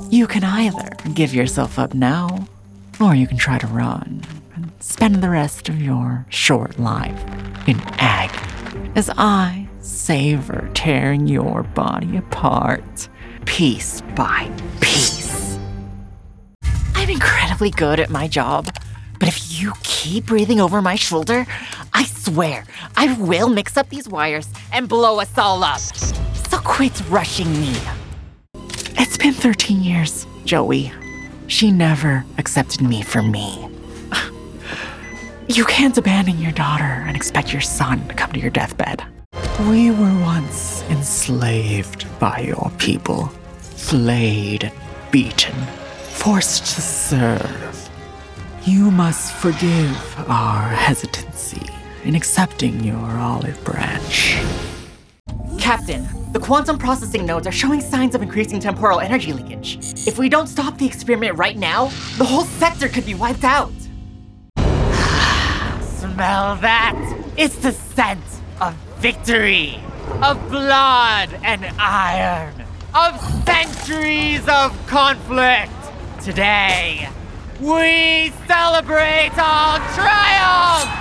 You can either give yourself up now, or you can try to run and spend the rest of your short life in agony as I savor tearing your body apart, piece by piece. I'm incredibly good at my job, but if you keep breathing over my shoulder, I swear I will mix up these wires and blow us all up. So quit rushing me. It's been 13 years, Joey. She never accepted me for me. You can't abandon your daughter and expect your son to come to your deathbed. We were once enslaved by your people, flayed and beaten, forced to serve. You must forgive our hesitancy in accepting your olive branch. Captain, the quantum processing nodes are showing signs of increasing temporal energy leakage. If we don't stop the experiment right now, the whole sector could be wiped out. Smell that? It's the scent of victory, of blood and iron, of centuries of conflict. Today, we celebrate our triumph!